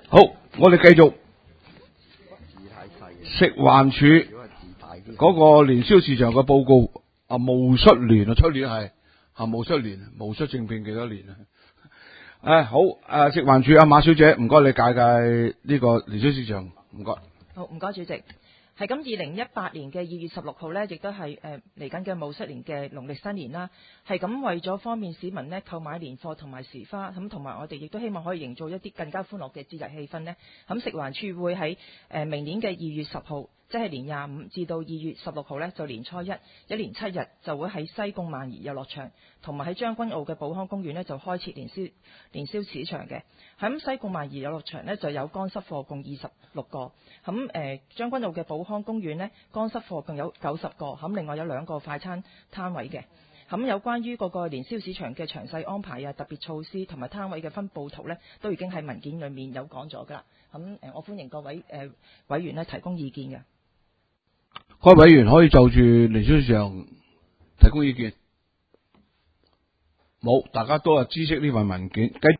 好，我哋繼續食環署嗰個年宵市場嘅報告。戊戌年啊，出年係戊戌年，戊戌政變幾多年啊？好，食環署馬小姐，唔該你介介呢個年宵市場，唔該。 好，唔該主席。係咁，2018年嘅2月16號呢，亦都係嚟緊嘅戊戌年嘅農曆新年啦。係咁，為咗方便市民呢購買年貨同埋時花，咁同埋我哋亦都希望可以營造一啲更加歡樂嘅節日氣氛呢。咁食環署會喺明年嘅2月10號，即係年25至到2月16號呢，就年初一連7日就會喺西貢萬宜遊樂場同埋喺將軍澳嘅寶康公園呢，就開設年宵市場嘅。喺西貢萬宜遊樂場呢，就有乾濕貨共26個，咁將軍澳嘅寶康公園呢，乾濕貨共有90個，咁另外有2個快餐攤位嘅。咁有關於嗰個年宵市場嘅詳細安排啊、特別措施同埋攤位嘅分佈圖呢，都已經喺文件裏面有講咗㗎啦。咁我歡迎各位委員呢提供意見嘅。 各位委員可以就住年宵市場提供意見。冇，大家都係知悉呢份文件。